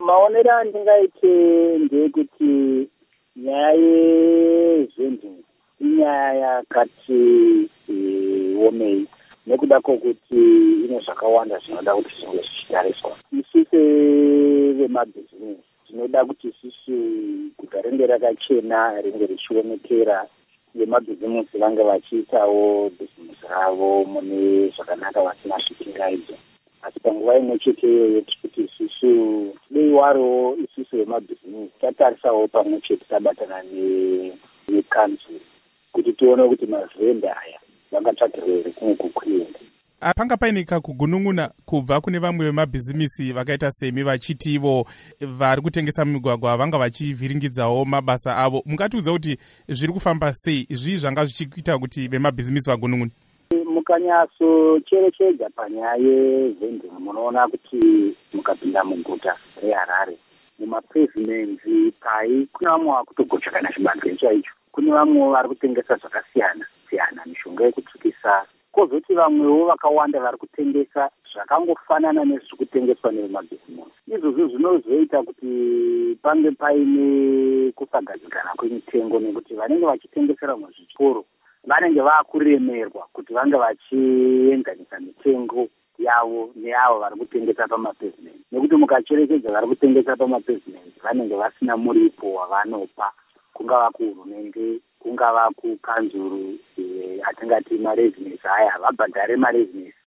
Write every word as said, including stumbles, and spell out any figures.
maonero andingaite ndeyekuti nyaya yezventu inyaya yakati omei nekuda kwokuti ine zvakawanda zvinoda kuti zvinge zvichitariswa. Isusu vemabhizinesi tinoda kuti isusu guta ringe rakachena, ringe richionekera, vemabhizinesi vange vachiitawo bhizinesi ravo mune zvakanaka vasina zvitingaidzo. Asi panguva imwe chete iyoyo kuti isusu deiwaro isusu vemabhizinesi tatarisawo pamwe chete tabatana nekanzuru kuti tione kuti mavhenda aya vangatsvakirwa here kumwe kukuenda. Panga paine kakugunun'una kubva kune vamwe vemabhizimisi vakaita semi vachiti ivo vari kutengesa mumigwagwa vanga vachivhiringidzawo mabasa avo. Mungatiudza kuti zviri kufamba sei, zvii zvanga zvichiita kuti vemabhizimisi vagunun'une? Mukanyaso cherechedza panyaya yezventu munoona kuti mukapinda muguta reHarare mumapavements pai kuna vamwe vakutogocha kana chibage chaicho, kune vamwe vari kutengesa zvakasiyana siyana, mishonga yekutsukisa, kozoti vamwewo vakawanda vari kutengesa zvakangofanana nezviri kutengeswa nevemabhizinesi. Izvozvo zvinozoita kuti pange paine kusagadzikana kwemitengo nekuti vanenge vachitengesera muzvitoro vanenge vakuremerwa kuti vange vachienzanisa mitengo yavo neavo vari kutengesa pamapavements, nekuti mukacherekedza vari kutengesa pamapavements vanenge vasina muripo wavanopa, kungava kuhurumende, kungava kukanzuru, atingati marezinesi aya vabhadhare marezinesi